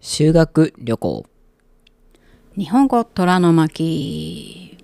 修学旅行。 日本語虎の巻。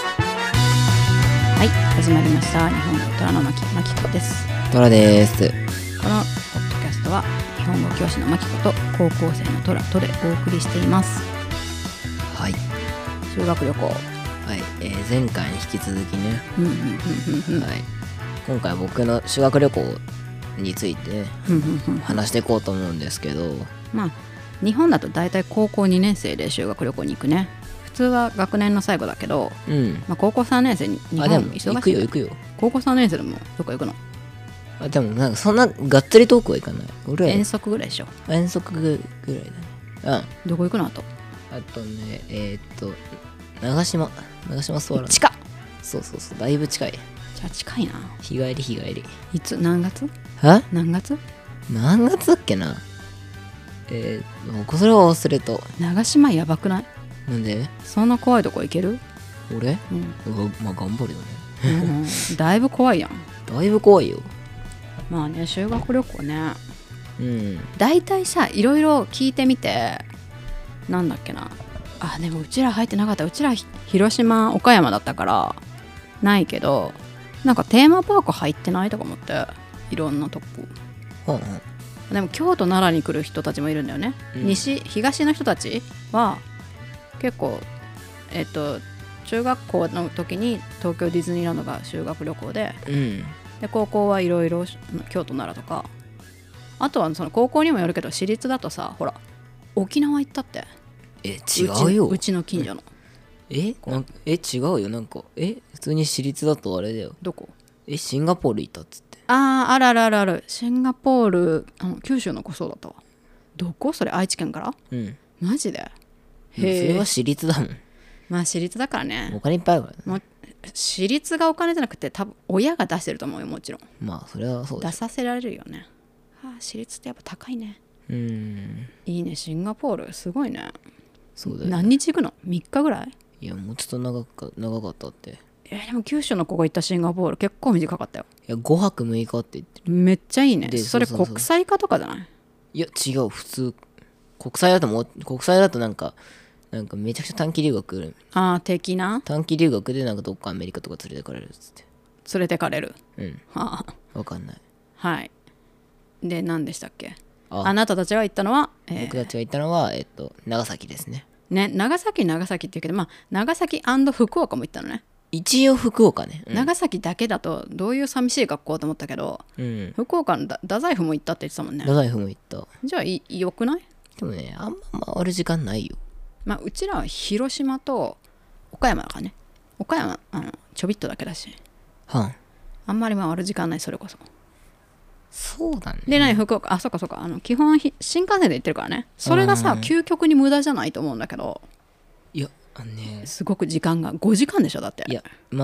はい、始まりました。日本語虎の巻、まきこです。 トラです。 このポッドキャストは日本語教師のまきこと高校生のトラとでお送りしています。 はい。 修学旅行。 はい。前回に引き続きね。はい。今回僕の修学旅行について話していこうと思うんですけど。 まあ日本だと大体高校2年生で修学旅行に行くね。普通は学年の最後だけど、高校3年生に日本忙しい。 行くよ。 高校3年生でもどこ行くの？ でもなんかそんながっつり遠くは行かない。俺遠足ぐらいでしょ。 遠足ぐらいだね。 どこ行くの？あとね長島スワラ。 近っ。 そうだいぶ近い。 じゃあ近いな。 日帰り。 いつ？何月？何月だっけな。それは忘れた。 長島やばくない？ なんで？ そんな怖いとこ行ける？ 俺？まあ頑張るよね。 だいぶ怖いやん。 だいぶ怖いよ。 まあね、修学旅行ね。だいたいさ、いろいろ聞いてみて、なんだっけな。でもうちら入ってなかった。うちら広島、岡山だったからないけど、なんかテーマパーク入ってないとか思って、いろんなとこ。でも京都奈良に来る人たちもいるんだよね。東の人たちは結構中学校の時に東京ディズニーランドが修学旅行で、で高校はいろいろ京都奈良とか、あとはその高校にもよるけど私立だとさ、ほら沖縄行ったって。 違うよ。 うちの近所の。 違うよ。なんか普通に私立だとあれだよ。 どこ？ シンガポール行ったっつって。 ある。シンガポール、九州の子そうだったわ。どこそれ？愛知県から？マジで？ それは私立だもん。 まあ私立だからね。 お金いっぱいあるからね。 私立がお金じゃなくて多分親が出してると思うよ、もちろん。 まあそれはそうだ。 出させられるよね。私立ってやっぱ高いね。いいね、シンガポールすごいね。 そうだよね。 何日行くの？3日ぐらい？ いやもうちょっと長かったって。 でも九州の子が行ったシンガポール結構短かったよ。 いや5泊6日って言ってる。 めっちゃいいね。 それ国際化とかじゃない？ いや違う、普通。国際だとなんかめちゃくちゃ短期留学。 的な短期留学でなんかどっかアメリカとか連れてかれるっつって。 連れてかれる。 わかんない。 はい。で何でしたっけ？あなたたちが行ったのは、 僕たちが行ったのは長崎ですね。 長崎って言うけど、長崎&福岡も行ったのね。 一応福岡ね。 長崎だけだとどういう寂しい学校と思ったけど、福岡の太宰府も行ったって言ってたもんね。 太宰府も行った。 じゃあよくない？ でもね、あんま回る時間ないよ。 うちらは広島と岡山だからね。岡山ちょびっとだけだし、あんまり回る時間ない。それこそそうだね。 で福岡、そうか基本新幹線で行ってるからね。それがさ、究極に無駄じゃないと思うんだけど。 いやすごく時間が5時間でしょ。だって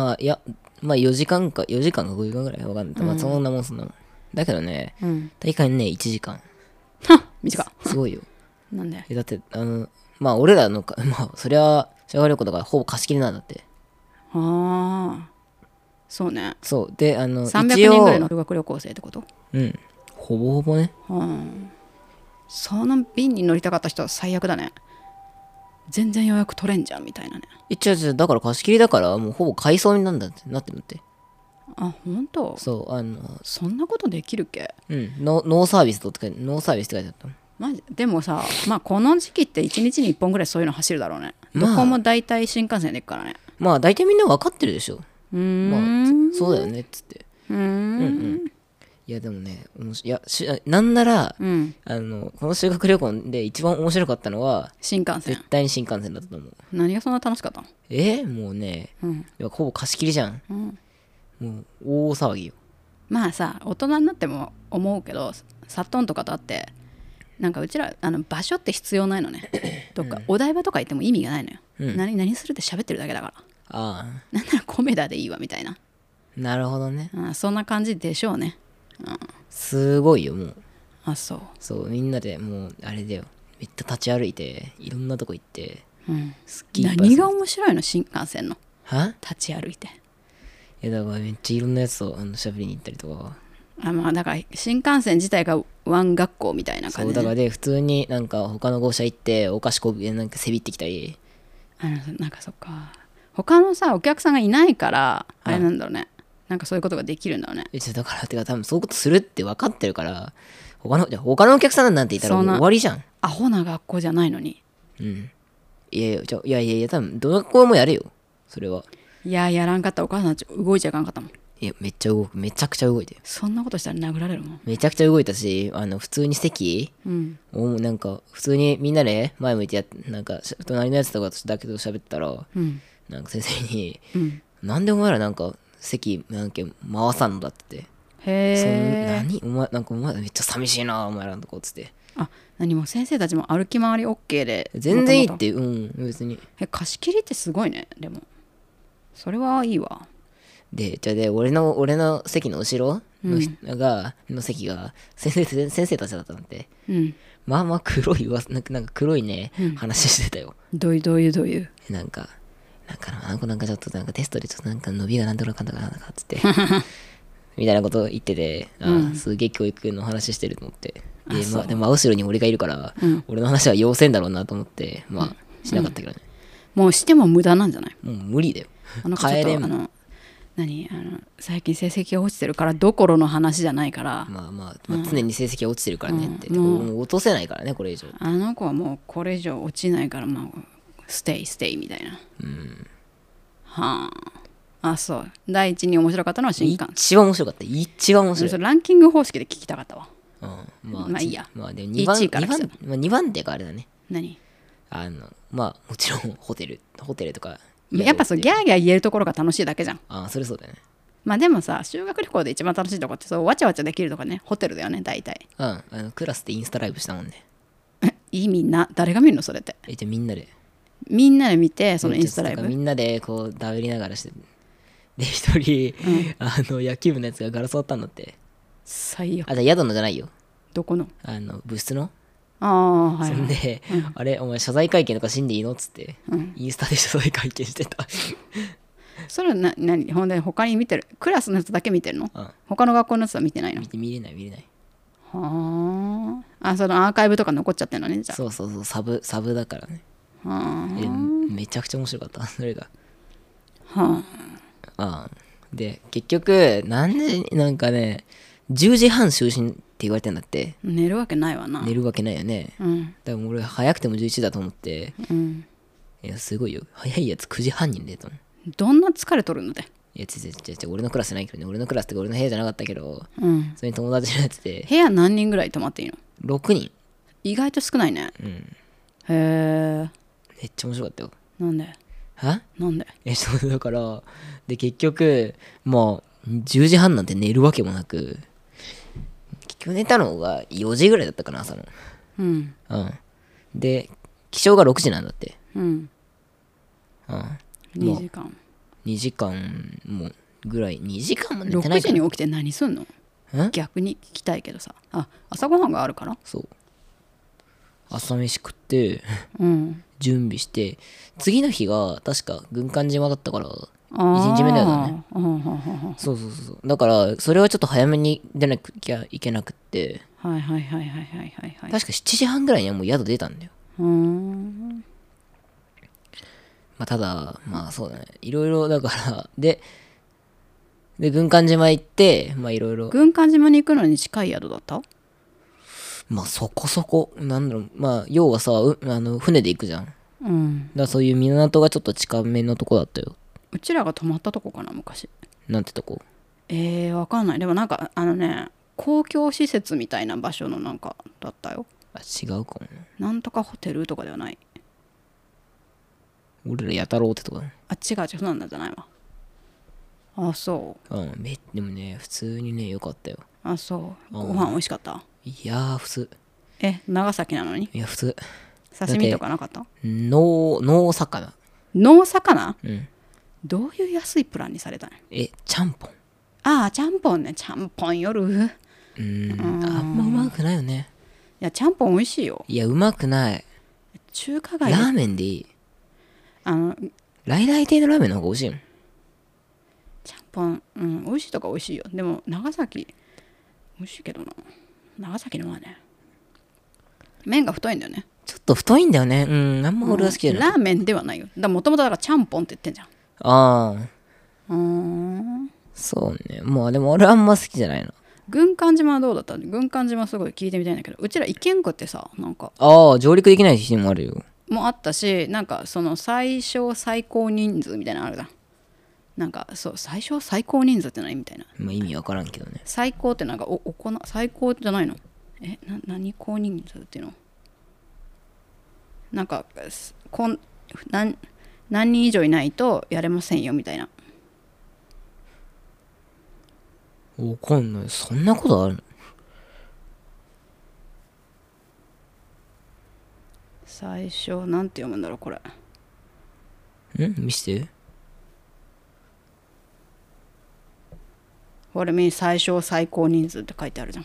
4時間か5時間ぐらいわかんない。そんなもんだけどね、大会ね1時間。 短っ。 すごいよ。 なんで？ だって俺らのそりゃ修学旅行だからほぼ貸し切りなんだって。 そうね。 そうで 300人ぐらいの修学旅行生ってこと？ ほぼほぼね。 その便に乗りたかった人は最悪だね。全然予約取れんじゃんみたいなね。 だから貸し切りだからもうほぼ改装になんだってなってるんだって。 本当？ そうそんなことできるっけ？ ノーサービスって書いてあった。 マジでもさ、この時期って1日に1本ぐらいそういうの走るだろうね。どこも大体新幹線で行くからね。 大体みんな分かってるでしょ。そうだよねっつって。いやでもね、なんなら、この修学旅行で一番面白かったのは新幹線。 絶対に新幹線だったと思う。 何がそんな楽しかったの？ もうね、ほぼ貸し切りじゃん。もう大騒ぎよ。 さ、大人になっても思うけど、サットンとかとあってなんかうちら場所って必要ないのね。とかお台場とか行っても意味がないのよ。何するって喋ってるだけだから。なんならコメダでいいわみたいな。 なるほどね。 そんな感じでしょうね。 すごいよもう。 そうみんなでもうあれだよ。めっちゃ立ち歩いていろんなとこ行って、 何が面白いの新幹線の？立ち歩いて。 だからめっちゃいろんなやつと喋りに行ったりとか。 まあだから新幹線自体がワン学校みたいな感じ、ね、 そうだからで普通になんか他の号車行ってお菓子こびなんかせびってきたり、 なんかそっか、他のさお客さんがいないからあれなんだろうね、なんかそういうことができるんだろうね。 だからてか多分そういうことするって分かってるから、他のお客さんなんていたらもう終わりじゃん。 アホな学校じゃないのに。 うん。いや多分どの学校もやるよそれは。 いややらんかったらお母さん動いちゃいかんかったもん。 いやめちゃくちゃ動いてる。 そんなことしたら殴られるもん。 めちゃくちゃ動いたし、普通に席、なんか普通にみんなで前向いてなんか隣のやつとかだけど喋ったら、なんか先生に、なんでお前らなんか席なんか回さんのだってて、 へえ。 お前めっちゃ寂しいなお前らのとこっつって。 何も先生たちも歩き回り OK で全然いいって。別に。 貸し切りってすごいね。でもそれはいいわ。 で俺の席の後ろの人の席が先生たちだったなんて、まあ黒いなんか黒いね、話してたよ。 どういうなんかちょっとなんかテストでちょっとなんか伸びがなんとかかんとかなんかっつってみたいなことを言ってて、すげえ教育の話してると思って。でも後ろに俺がいるから、俺の話は要せんだろうなと思ってしなかったけどね。 もうしても無駄なんじゃない？ もう無理だよ。 帰れん。最近成績が落ちてるからどころの話じゃないから、 常に成績が落ちてるからねって、もう落とせないからねこれ以上。 あの子はもうこれ以上落ちないから、ステイみたいな。そう第一に面白かったのは新幹線。 一番面白かった。一番面白い。 ランキング方式で聞きたかったわ。いいや。 でも2番2番手があれだね。 何？ もちろんホテルとか。 やっぱギャーギャー言えるところが楽しいだけじゃん。 それそうだよね。 でもさ、修学旅行で一番楽しいとこってそうわちゃわちゃできるとかね、ホテルだよね大体。 クラスでインスタライブしたもんね。 みんな誰が見るのそれって。 じゃみんなで見て、そのインスタライブみんなでこうダベりながらして、で一人、野球部のやつがガラス割ったんだって。 最悪。 じゃあ宿のじゃないよ。 どこの？ 部室の。 はい。 そんで、あれお前謝罪会見とかしんでいいのっつって、インスタで謝罪会見してた。 それは何ほんで他に見てるクラスのやつだけ見てるの？他の学校のやつは見てないの？ 見れない。 そのアーカイブとか残っちゃってるのね。じゃあそうサブだからね。めちゃくちゃ面白かったそれが。で結局なんかね10時半就寝って言われてんだって。 寝るわけないわな。 寝るわけないよね。だから俺早くても11時だと思って、いやすごいよ、早いやつ9時半に寝たの。 どんな疲れとるので。 いや俺のクラスじゃないけどね。俺のクラスって俺の部屋じゃなかったけど、それに友達のやつで。 部屋何人ぐらい泊まっていいの ？6人。 意外と少ないね。へえ。 めっちゃ面白かったよ。 なんで？なんで？ だからで結局10時半なんて寝るわけもなく、結局寝たのが4時ぐらいだったかな朝の。で起床が6時なんだって。 2時間 2時間もぐらい。2時間も寝てないから。6時に起きて何すんの？逆に聞きたいけどさ。朝ごはんがあるから。 そう、朝飯食って準備して、次の日が確か軍艦島だったから1日目だよね。そうだからそれはちょっと早めに出なきゃいけなくって、確か7時半ぐらいにはもう宿出たんだよ。ただそうだね、いろいろだからで軍艦島行っていろいろ。 軍艦島に行くのに近い宿だった？ そこそこなんだろう。要はさ船で行くじゃん。だからそういう港がちょっと近めのとこだったよ。 うちらが泊まったとこかな昔。 なんてとこ？ わかんない。でもなんか公共施設みたいな場所のなんかだったよ。 違うかもね。 なんとかホテルとかではない。 俺らやたろうってとこだね。 違うそうなんじゃないわ。そう。 でもね普通にね良かったよ。 そう。ご飯美味しかった？ いや普通。 長崎なのに？ いや普通。 刺身とかなかった？ ノー魚。 ノー魚？どういう安いプランにされたの？ ちゃんぽん。 ちゃんぽんね。ちゃんぽん夜。 あんまうまくないよね。 いやちゃんぽん美味しいよ。 いやうまくない。 中華街ラーメンでいい。来来亭のラーメンの方が美味しいもん。 ちゃんぽん美味しいとか美味しいよ。でも長崎美味しいけどな。長崎のはね、麺が太いんだよね。 ちょっと太いんだよね。うん、あんま俺は好きじゃない。 ラーメンではないよ。もともとだからちゃんぽんって言ってんじゃん。 ああ。そうね。もうでも俺あんま好きじゃないの。 軍艦島はどうだった？軍艦島すごい聞いてみたいんだけど、うちら行けんくってさ、なんかああ、上陸できない日もあるよ。 もあったし、なんかその最小最高人数みたいなのあるじゃん。なんかそう、最小最高人数って何みたいな。 まあ意味わからんけどね。 最高ってなんか最高じゃないの？何高人数っていうの？なんか何人以上いないとやれませんよみたいな。 わかんない。そんなことあるの？ 最初なんて読むんだろうこれ。 見して。 これ最小最高人数って書いてあるじゃん。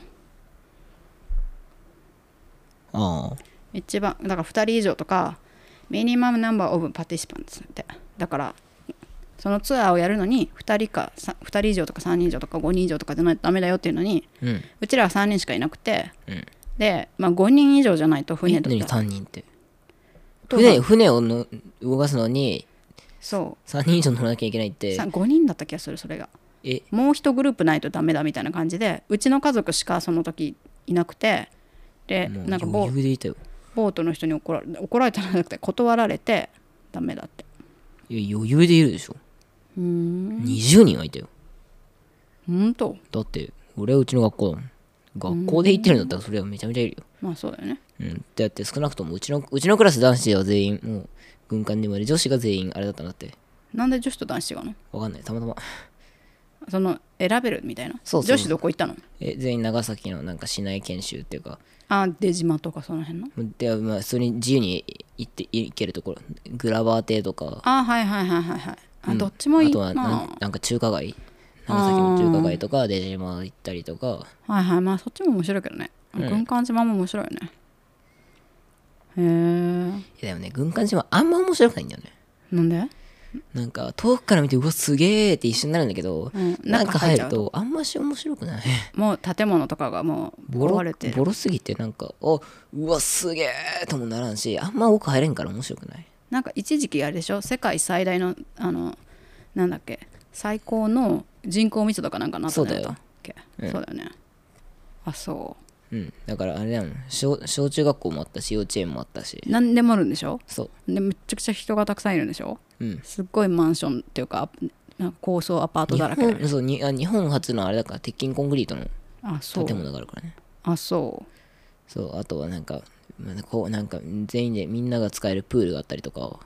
ああ。 一番だから2人以上とかミニマムナンバーオブパティシパンツって。だからそのツアーをやるのに2人以上とか3人以上とか5人以上とかじゃないとダメだよっていうのに、うちらは3人しかいなくて、で、5人以上じゃないと船だったら。 3人って船を動かすのにそう 3人以上乗らなきゃいけないって 5人だった気がする。それがもう1グループないとダメだみたいな感じで、うちの家族しかその時いなくて、でなんかボートの人に怒られたんじゃなくて断られてダメだって。 いや余裕でいるでしょ。20人はいたよ。 ほんと？ だって俺はうちの学校だもん。学校で行ってるんだったらそれはめちゃめちゃいるよ。 まあそうだよね。 だって少なくともうちのクラス男子は全員もう軍艦でまで、女子が全員あれだったんだって。 なんで女子と男子違うの？ わかんない、たまたまその選べるみたいな。 そう女子どこ行ったの？ 全員長崎のなんか市内研修っていうか、 出島とかその辺ので、まあそれに自由に行けるところ、グラバー邸とか、 どっちもいい。 あとはなんか中華街、長崎の中華街とか出島行ったりとか。 まあそっちも面白いけどね。軍艦島も面白いよね。 だよね、軍艦島あんま面白くないんだよね。 なんで？ なんか遠くから見てうわすげーって一瞬になるんだけど、なんか入るとあんまし面白くない。 もう建物とかがもう壊れてる、 ボロすぎてなんかうわすげーともならんし、あんま奥入れんから面白くない。 なんか一時期あれでしょ、世界最大のなんだっけ、最高の人口密度かなんかなったんだっけ。そうだよね。あ、そう。 だからあれだもん、小中学校もあったし幼稚園もあったし、 何でもあるんでしょ。 そうでめちゃくちゃ人がたくさんいるんでしょ。すっごいマンションっていうかなんか高層アパートだらけで。 日本初のあれだから鉄筋コンクリートの建物があるからね。 あ、そう。 あとはなんか全員でみんなが使えるプールがあったりとか。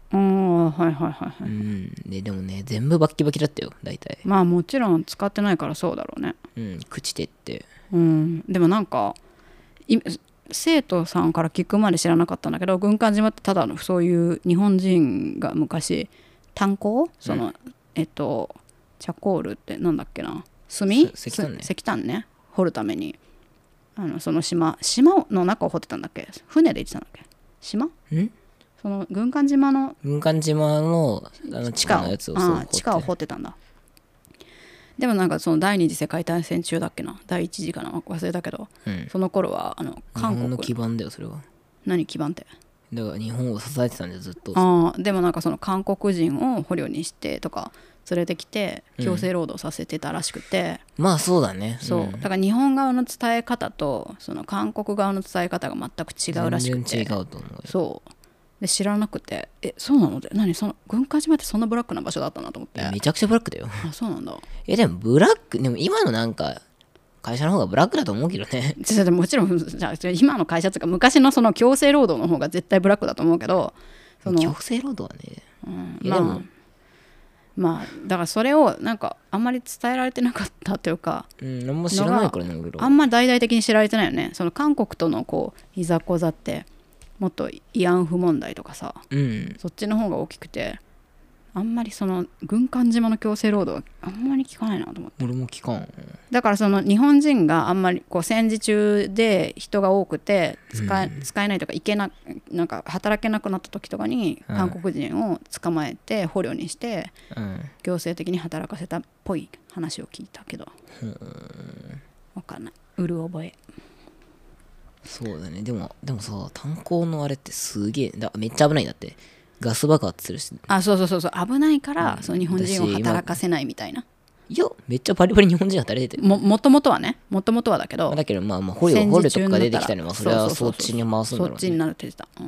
でもね全部バッキバキだったよ大体。 まあもちろん使ってないからそうだろうね。 朽ちてって。 でもなんか生徒さんから聞くまで知らなかったんだけど、軍艦島ってただのそういう日本人が昔炭鉱、チャコールってなんだっけな、石炭ね掘るためにその島の中を掘ってたんだっけ、船で行ってたんだっけ、その軍艦島の地下のやつを地下を掘ってたんだ。でもなんかその第二次世界大戦中だっけな、第一次かな忘れたけど、その頃は韓国の基盤だよそれは。 何基盤って？ だから日本を支えてたんだよずっと。 でもなんかその韓国人を捕虜にしてとか連れてきて強制労働させてたらしくて、 まあそうだね。 そうだから日本側の伝え方とその韓国側の伝え方が全く違うらしくて。 全然違うと思うよ。 そうで知らなくて、そうなのでその軍艦島ってそんなブラックな場所だったなと思って。 めちゃくちゃブラックだよ。 あ、そうなんだ。 でもブラックでも今のなんか会社の方がブラックだと思うけどね。 もちろんじゃあ今の会社とか昔のその強制労働の方が絶対ブラックだと思うけど、 強制労働はね、 まあだからそれをなんかあんまり伝えられてなかったというか、 あんま知らないからね俺ら。 あんま大々的に知られてないよね。その韓国とのこういざこざってもっと慰安婦問題とかさ、そっちの方が大きくて、あんまりその軍艦島の強制労働はあんまり聞かないなと思って。 俺も聞かん。 だからその日本人があんまりこう戦時中で人が多くて使えないとかなんか働けなくなった時とかに韓国人を捕まえて捕虜にして強制的に働かせたっぽい話を聞いたけど、分かんない。 うる覚え。 そうだね。でもさ、炭鉱のあれってすげえめっちゃ危ないんだって。ガス爆発するし。 あ、そうそうそうそう、危ないから、その日本人を働かせないみたいな。 いや、めっちゃバリバリ日本人働いててる。 もともとはだけど、 だけどまあ捕虜とかが出てきたのはそれはそっちに回すんだろうね。 そっちになるって言ってた。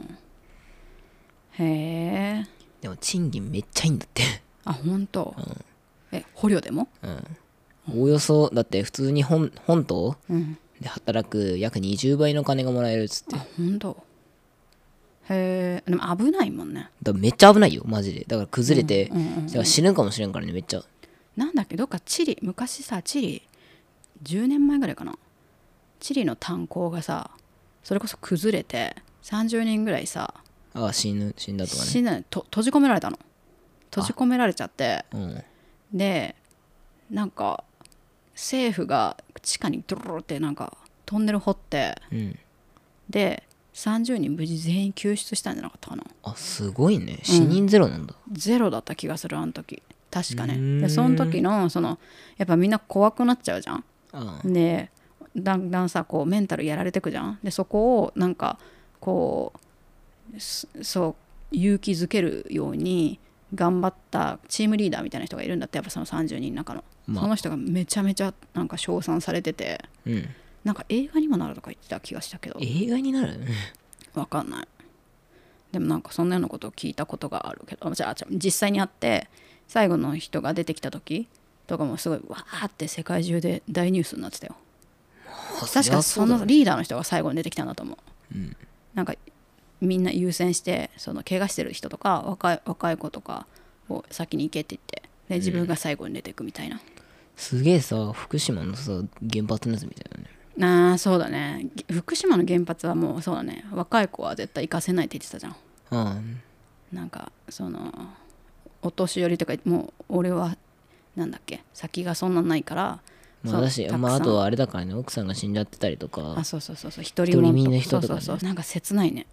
へえ。 でも賃金めっちゃいいんだって。 あ、本当。捕虜でも？ おおよそだって普通に本島で働く約20倍の金がもらえるっつって。 あ、本当。へえ。でも危ないもんね。 だからめっちゃ危ないよマジで。だから崩れて、だから死ぬかもしれんからねめっちゃ。 なんだっけ、どっか昔さ、チリ10年前ぐらいかな、チリの炭鉱がさ、それこそ崩れて30人ぐらいさ、 死んだとかね。 死んだね。閉じ込められたの。閉じ込められちゃって、でなんか政府が地下にドロロってなんかトンネル掘って、で30人無事全員救出したんじゃなかったかな。 あ、すごいね。死人ゼロなんだ。 ゼロだった気がする、あの時確かね。でその時のやっぱみんな怖くなっちゃうじゃん。でだんだんさこうメンタルやられてくじゃん。でそこをなんかこうそう勇気づけるように頑張ったチームリーダーみたいな人がいるんだって。やっぱその30人の中の、その人がめちゃめちゃなんか称賛されてて、なんか映画にもなるとか言ってた気がしたけど。 映画になる？ わかんない。でもなんかそんなようなことを聞いたことがあるけど、じゃあ実際にあって最後の人が出てきた時とかもすごいわーって世界中で大ニュースになってたよ。確かそのリーダーの人が最後に出てきたんだと思う。なんかみんな優先してその怪我してる人とか若い子とかを先に行けって言って、で自分が最後に出ていくみたいな。 すげえさ、福島のさ原発のやつみたいなね。 ああそうだね。福島の原発はもうそうだね、若い子は絶対行かせないって言ってたじゃん。なんかそのお年寄りとかもう俺はなんだっけ、先がそんなないから。 あとはあれだからね、奥さんが死んじゃってたりとか。 あ、そう一人身の人とかね。 そうなんか切ないね。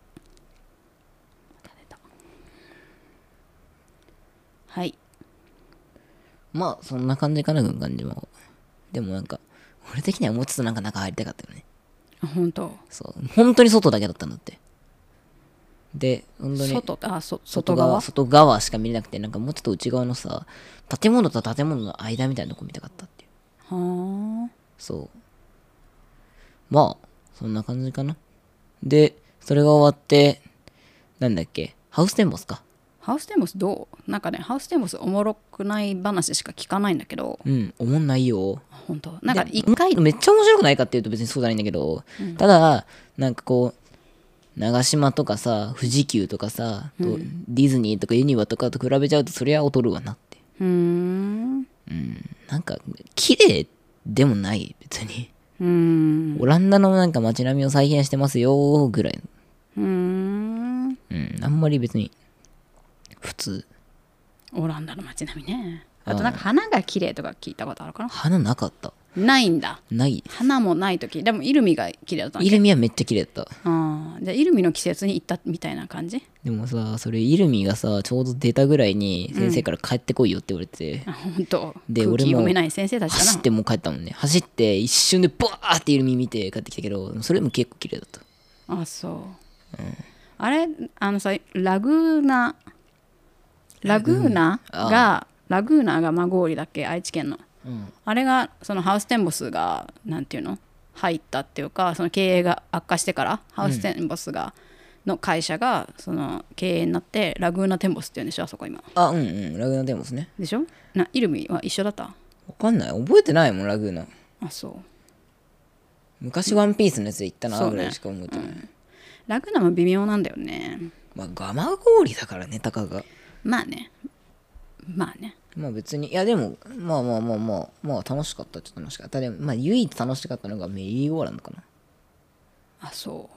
はい。 まあそんな感じかな、軍艦島も。でもなんか俺的にはもうちょっとなんか中入りたかったよね。 あ、本当。 そう本当に外だけだったんだって。で本当に外側しか見れなくて、なんかもうちょっと内側のさ、建物と建物の間みたいなとこ見たかったっていう。 はあ。 そう。まあそんな感じかな。でそれが終わって、なんだっけ、ハウステンボスか。 ハウステンボスどう？なんかね、ハウステンボスおもろくない話しか聞かないんだけど。 おもんないよ。 本当。なんか一回めっちゃ面白くないかっていうと別にそうじゃないんだけど、ただなんかこう長島とかさ、富士急とかさ、ディズニーとかユニバとかと比べちゃうとそりゃ劣るわなって。なんか綺麗でもない別に。オランダのなんか街並みを再現してますよぐらい。あんまり別に普通。 オランダの街並みね。あとなんか花が綺麗とか聞いたことあるかな。 花なかった。 ないんだ。 ない。 花もない時。でもイルミが綺麗だったんだ。 イルミはめっちゃ綺麗だった。 じゃあイルミの季節に行ったみたいな感じ。 でもさ、それイルミがさちょうど出たぐらいに先生から帰ってこいよって言われて、 本当。 で空気俺も読めない先生たちかな。 走ってもう帰ったもんね。走って一瞬でバーってイルミ見て帰ってきたけど、それも結構綺麗だった。 あ、そう、あれさ、ラグーナがマゴーリだっけ、愛知県の、あれがそのハウステンボスがなんていうの入ったっていうか、その経営が悪化してからハウステンボスが、の会社がその経営になってラグーナテンボスっていうんでしょ、あそこ今。 ラグーナテンボスね。 でしょ。イルミは一緒だった？ わかんない、覚えてないもんラグーナ。 あ、そう。 昔ワンピースのやつで行ったなぐらいしか覚えてない。 ラグーナも微妙なんだよね。 まあガマ氷だからね、たかが。 まあねまあ別に、いやでもまあ楽しかったっちゃ楽しかった。でもまあ唯一楽しかったのがメリーゴーランドかな。 あ、そう。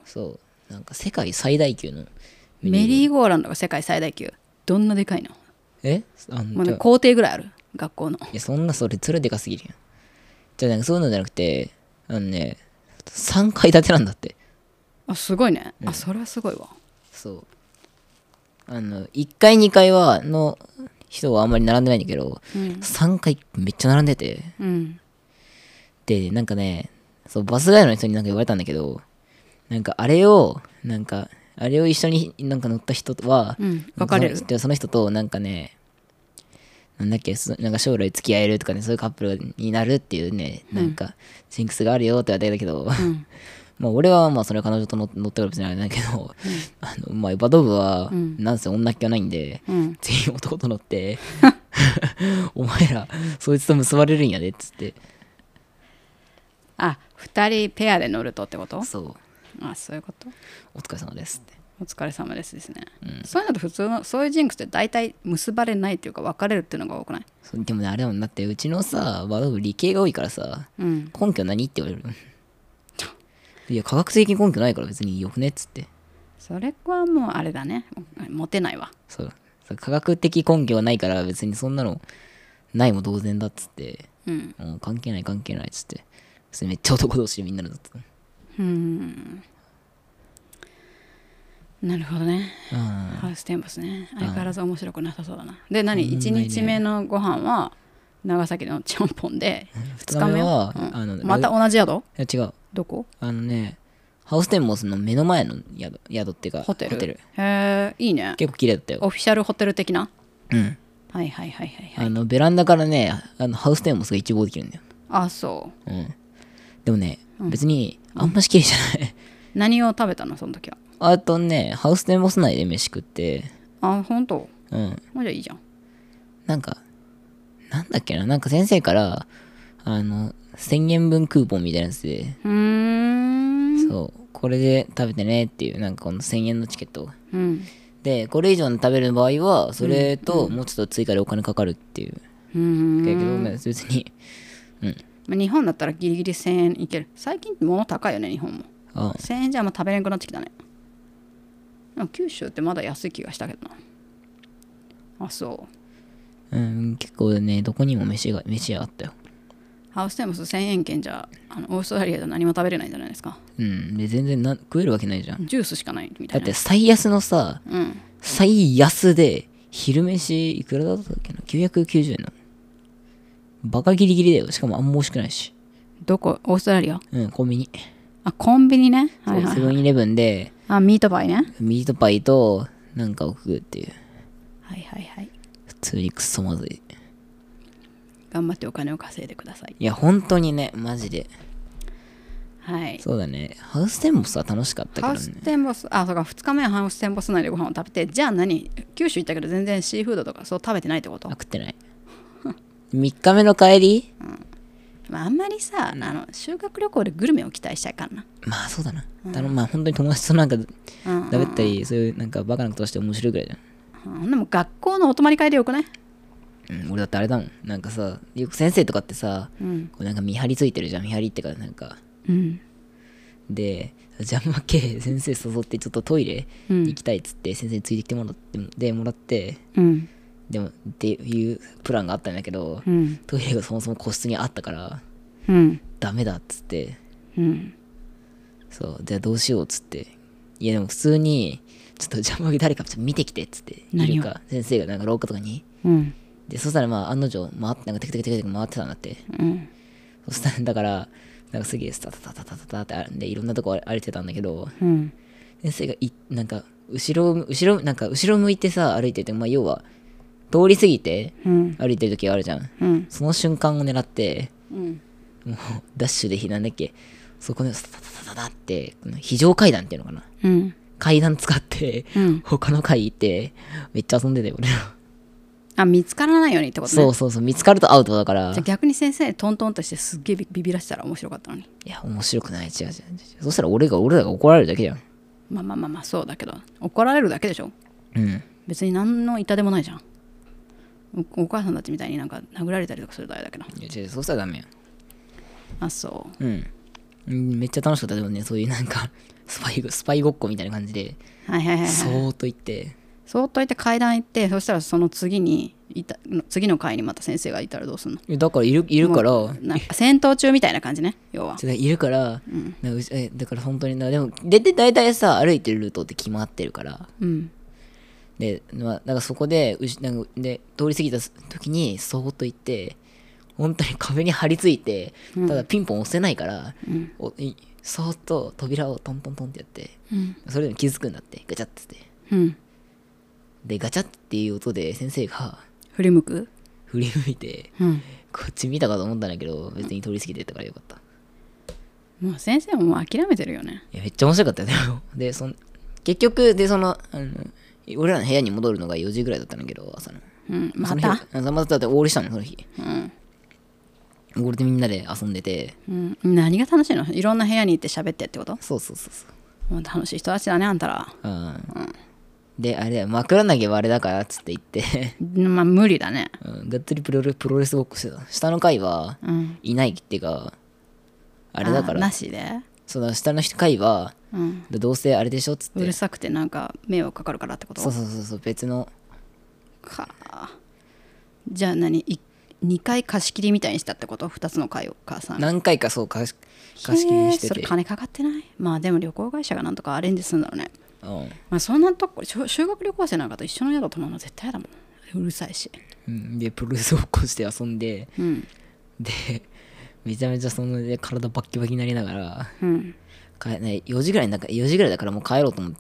なんか世界最大級のメリーゴーランドが世界最大級。どんなでかいの？もうね、校庭ぐらいある、学校の。 いやそんな、それでかすぎるやん。じゃあなんかそういうのじゃなくて、3階建てなんだって。 あ、すごいね。あ、それはすごいわ。 そう。1階2階はの人はあんまり並んでないんだけど、3階めっちゃ並んでて、でなんかね、 そう、バスガイドの人になんか言われたんだけど、なんかあれを一緒になんか乗った人は、 別れる。 その人となんかね、なんだっけ、なんか将来付き合えるとかね、そういうカップルになるっていうね、なんかジンクスがあるよって言われたけど、まあ俺はまあそれは彼女と乗ったから別にあれないけど、まあバド部はなんせ女っ気はないんで、全員男と乗ってお前らそいつと結ばれるんやでっつって。 あ、2人ペアで乗るとってこと？ そう。 あ、そういうこと。 お疲れ様ですって。 お疲れ様ですですね、そういうのと普通のそういうジンクスって大体結ばれないっていうか別れるっていうのが多くない？ でもね、あれだもんだって、うちのさバド部理系が多いからさ、根拠何って言われる。いや科学的根拠ないから別によくねっつって。 それはもうあれだね、モテないわ。 そう科学的根拠はないから別にそんなのないも同然だっつって、もう関係ないっつって、それめっちゃ男同士でみんなのだった。 なるほどね。ハウステンボスね、相変わらず面白くなさそうだな。で何、1日目のご飯は長崎のちゃんぽんで、2日目は、また同じ宿？いや違う。 どこ？ ハウステンボスの目の前の宿っていうかホテル。へえ、いいね。 結構綺麗だったよ。 オフィシャルホテル的な。はいベランダからね、ハウステンボスが一望できるんだよ。 あ、そう。 でもね、別にあんまし綺麗じゃない。 何を食べたのその時は？ あとね、ハウステンボス内で飯食って。 あ、ほんと？もうじゃあいいじゃん。 なんだっけな、なんか先生から1000円分クーポンみたいなやつで、そうこれで食べてねっていう、なんかこの1000円のチケット、でこれ以上の食べる場合はそれともうちょっと追加でお金かかるっていう、だけど別に日本だったらギリギリ1000円いける。最近物高いよね日本も。1000円じゃあんま食べれなくなってきたね。九州ってまだ安い気がしたけどな。あ、そう。 結構ね、どこにも飯屋あったよ。 ハウステンボス1000円券じゃオーストラリアで何も食べれないんじゃないですか。 で全然食えるわけないじゃん。 ジュースしかないみたいな。 だって最安のさ、最安で昼飯いくらだったっけな、990円のバカギリギリだよ。しかもあんま美味しくないし。 どこ？オーストラリア？ コンビニ。 あ、コンビニね。 セブンイレブンでミートパイね。 ミートパイとなんかを食うっていう。 はい普通にクソまずい。 頑張ってお金を稼いでください。 いや本当にね、マジで。 はい。 そうだね。ハウステンボスは楽しかったけどね。 ハウステンボス、そうか、2日目はハウステンボス内でご飯を食べて、じゃあ九州行ったけど全然シーフードとかそう食べてないってこと？ 食ってない。3日目の帰り、 あんまりさ、修学旅行でグルメを期待しちゃいかんな。 まあそうだな。まあ本当に友達となんか食べたり、そういうなんかバカなことして面白いぐらいじゃん。 でも学校のお泊まり会でよくない？ 俺だってあれだもん。なんかさ、よく先生とかってさ、こうなんか見張りついてるじゃん。見張りってかなんか。で、ジャンマ系先生誘ってちょっとトイレ行きたいっつって先生についてきてもらって、でもっていうプランがあったんだけど、トイレがそもそも個室にあったから、ダメだっつって、そうじゃあどうしようっつって、いやでも普通にちょっとジャンマ系誰かちょっと見てきてっつって、いるか先生がなんか廊下とかに、でそしたらまあ案の定なんかテクテクテク回ってたんだって、そしたらだからなんかすげえスタタタタタタタってでいろんなとこ歩いてたんだけど、先生がなんか後ろ向いてさ歩いてて、まあ要は通り過ぎて歩いてる時があるじゃん、その瞬間を狙って、もうダッシュでなんだっけ、そこでスタタタタタって非常階段っていうのかな、階段使って、他の階行ってめっちゃ遊んでたよ俺ら。 見つからないようにってことね。 そう見つかるとアウトだから。 じゃあ逆に先生トントンとしてすっげえビビらしたら面白かったのに。 いや面白くない。違うそしたら俺らが怒られるだけじゃん。 まあそうだけど怒られるだけでしょ。別に何の痛でもないじゃん。お母さんたちみたいになんか殴られたりとかするとあれだけど。 いや違う、そうしたらダメよ。 あ、そう。 めっちゃ楽しかった。でもね、そういうなんかスパイごっこみたいな感じで、そーっと行って階段行って、そしたらその次の階にまた先生がいたらどうすんの？ だからいるからなんか戦闘中みたいな感じね、要は。 いるから、だから本当にでも大体さ歩いてるルートって決まってるから、でだからそこで通り過ぎた時にそーっと行って、 本当に壁に張り付いて、ただピンポン押せないから、そーっと扉をトントントンってやって、それでも気づくんだって、ガチャってて、でガチャっていう音で先生が振り向いて、こっち見たかと思ったんだけど、別に通り過ぎてたからよかった。 もう先生ももう諦めてるよね。 いやめっちゃ面白かったよ。で結局で俺らの部屋に戻るのが4時ぐらいだったんだけど、朝の。 まただってオールしたのその日。ゴールでみんなで遊んでて、 何が楽しいの？いろんな部屋に行って喋ってってこと？ そう。 もう楽しい人たちだね、あんたら。 で、あれだよ、枕投げはあれだからっつって言ってまあ無理だね。 がっつりプロレスごっこしてた。下の階はいないっていうか、あれだから。 なしで？ その下の階は、どうせあれでしょっつって。 うるさくてなんか迷惑かかるからってこと？ そう別の。 じゃあ2回貸し切りみたいにしたってこと？2つの階を母さん何回かそう貸し切りにしてて。 それ金かかってない？まあでも旅行会社がなんとかアレンジするんだろうね。まあそんなとこ修学旅行生なんかと一緒の宿だと思うの絶対やだもん。うるさいし。 でプロレスを起こして遊んで、でめちゃめちゃそので体バッキバキになりながら、4時ぐらいだからもう帰ろうと思って、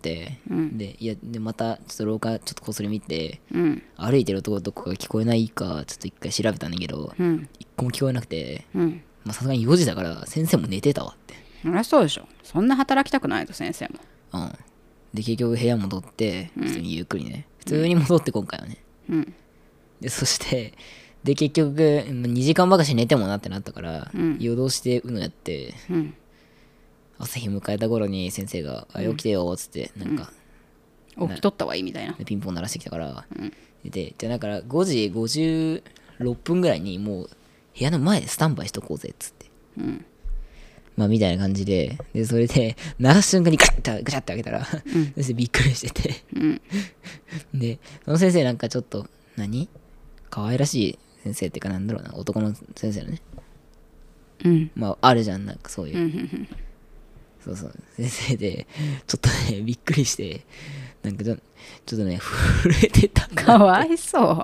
でまたちょっと廊下ちょっとこすり見て、歩いてる男どこか聞こえないかちょっと一回調べたんだけど、一個も聞こえなくて、さすがに4時だから先生も寝てたわって。 そりゃそうでしょ。そんな働きたくないと先生も。 で結局部屋戻って普通にゆっくりね、普通に戻って今回はね、でそしてで結局2時間ばかし寝てもなってなったから、夜通してUNOやって、朝日迎えた頃に先生が「起きてよ」っつってなんか、 起きとったわいいみたいなピンポン鳴らしてきたから、でじゃあだから5時56分ぐらいにもう部屋の前でスタンバイしとこうぜっつって、まあみたいな感じでそれで鳴らす瞬間にガチャって開けたら、先生びっくりしてて、でその先生なんかちょっと可愛らしい先生っていうかなんだろうな、男の先生のね、まああるじゃんなんかそういう、そう先生でちょっとねびっくりして、なんかちょっとね震えてた。 かわい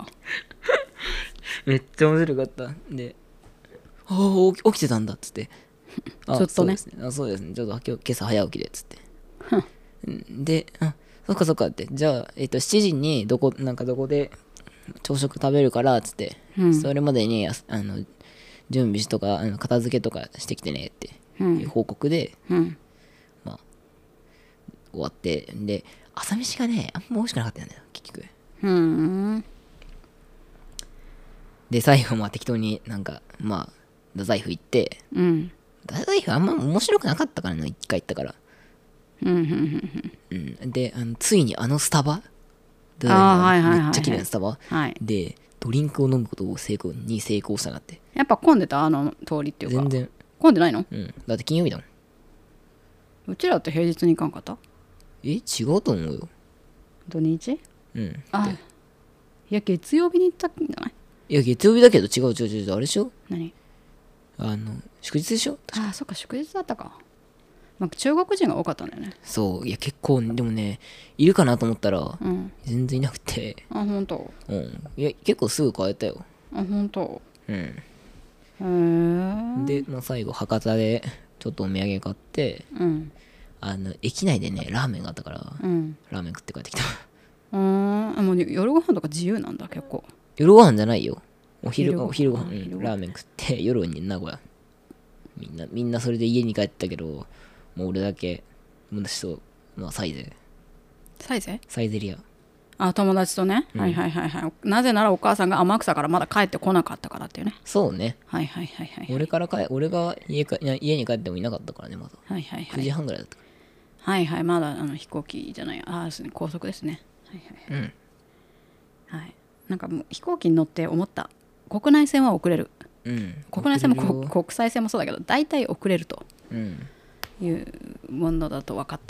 そうめっちゃ面白かった。で起きてたんだっつって、 ちょっとね、 そうですねちょっと今朝早起きでっつって、でそっかってじゃあ、7時にどこで朝食食べるからっつって、それまでに準備とか片付けとかしてきてねっていう報告で、まあ終わって、で朝飯がねあんま美味しくなかったんだよ結局。で最後まあ適当になんかまあ太宰府行って、太宰府あんま面白くなかったからね、一回行ったから。でついにスタバ、めっちゃ綺麗なスタバでドリンクを飲むことを成功したなって。 やっぱ混んでた通りっていうか。 全然混んでないの？ だって金曜日だもん。 うちらって平日に行かんかった？ 違うと思うよ。 土日？いや月曜日に行ったんじゃない？ いや月曜日だけど違うあれでしょ。 何？ 祝日でしょ。 そっか祝日だったか。中国人が多かったんだよね。 そういや結構でもねいるかなと思ったら、全然いなくて。 本当？ いや結構すぐ帰ったよ。 本当？ で、最後博多でちょっとお土産買って、駅内でねラーメンがあったから、ラーメン食って帰ってきた。 もう夜ご飯とか自由なんだ結構。 夜ご飯じゃないよ、お昼ご飯、ラーメン食って夜に名古屋みんなそれで家に帰ったけど、もう俺だけ友達と、サイゼリア友達とね、なぜならお母さんが天草からまだ帰ってこなかったからっていうね。 そうね。俺が家に帰ってもいなかったからね、まだ9時半ぐらいだったから。 まだ飛行機じゃない、高速ですね。なんかもう飛行機に乗って思った、国内線は遅れる。国内線も国際線もそうだけど大体遅れるというものだと分かった。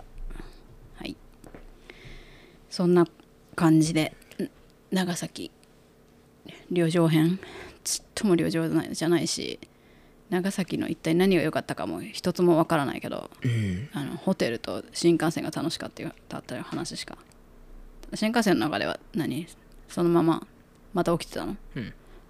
そんな感じで長崎旅情編ちっとも旅情じゃないし、長崎の一体何が良かったかも一つも分からないけど、ホテルと新幹線が楽しかったっていう話しか。新幹線の中ではそのまた起きてたの？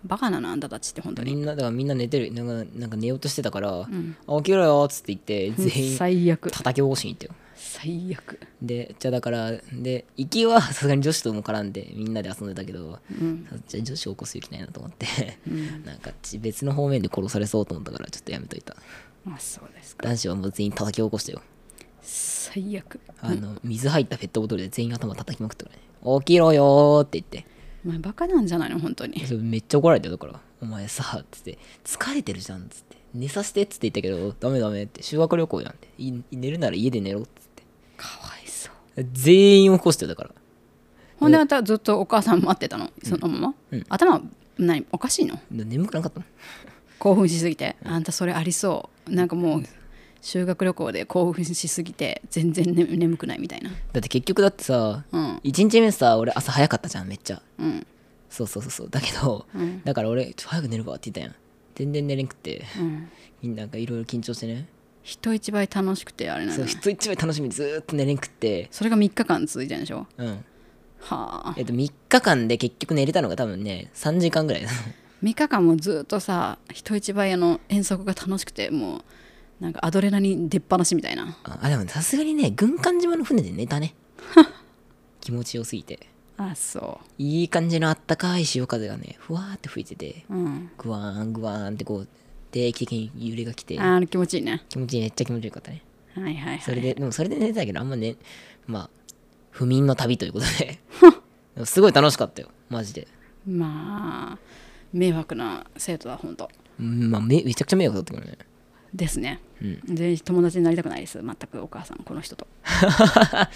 バカなのあんたたちって本当に。 だからみんな寝てる、なんか寝ようとしてたから、起きろよっつって言って全員最悪叩き起こしに行ったよ。 最悪でじゃあだからで行きはさすがに女子とも絡んでみんなで遊んでたけど、じゃあ女子を起こす勇気ないなと思って、なんか別の方面で殺されそうと思ったからちょっとやめといた。 あ、そうですか。 男子はもう全員叩き起こしたよ。 最悪。 水入ったペットボトルで全員頭叩きまくったからね。起きろよーって言って。 お前バカなんじゃないの本当に。 それめっちゃ怒られたよ。だからお前さっつって疲れてるじゃんっつって寝させてっつって言ったけどダメダメって修学旅行やんって寝るなら家で寝ろっつってかわいそう。 全員起こしてだから。 ほんであんたずっとお母さん待ってたのそのまま、頭何おかしいの？ 眠くなかったの？ 興奮しすぎて。あんたそれありそう。なんかもう修学旅行で興奮しすぎて全然、眠くないみたいな。 だって結局だってさ、1日目さ俺朝早かったじゃんめっちゃ。そうだけど、だから俺ちょっと早く寝るわって言ったやん。全然寝れんくって、みんななんかいろいろ緊張してね。 人一倍楽しくてあれなの。 そう人一倍楽しみにずーっと寝れんくって。 それが3日間続いてるんでしょ。 はあ。 3日間で結局寝れたのが多分ね3時間ぐらいだ。 3日間もずっとさ人一倍遠足が楽しくてもうなんかアドレナリン出っ放しみたいな。 でもさすがにね軍艦島の船で寝たね。気持ちよすぎて。 あ、そう。 いい感じのあったかい潮風がねふわーって吹いてて、グワーングワーンってこう定期的に揺れが来て、 気持ちいいね。 気持ちいい、めっちゃ気持ちよかったね。 はいはいはい。 それで寝てたけどあんまね、まあ不眠の旅ということですごい楽しかったよマジで。 まあ迷惑な生徒だほんと。 まあめちゃくちゃ迷惑だったからね。 ですね。全然友達になりたくないです全くお母さんこの人と。はい。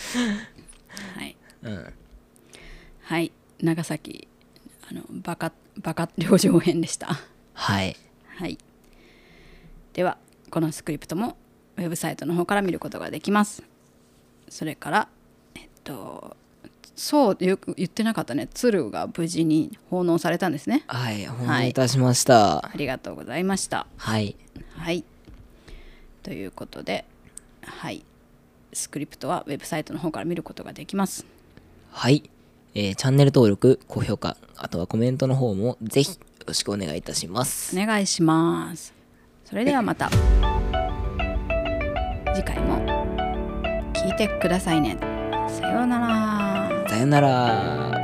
はい、長崎バカ領上編でした。 はい、 はい、ではこのスクリプトもウェブサイトの方から見ることができます。それからそうよく言ってなかったね。鶴が無事に奉納されたんですね。 はい、奉納いたしました、 ありがとうございました。 はいということで、スクリプトはウェブサイトの方から見ることができます。 はい、チャンネル登録高評価あとはコメントの方もぜひよろしくお願いいたします。 お願いします。それではまた次回も聞いてくださいね。さようなら。 さようなら。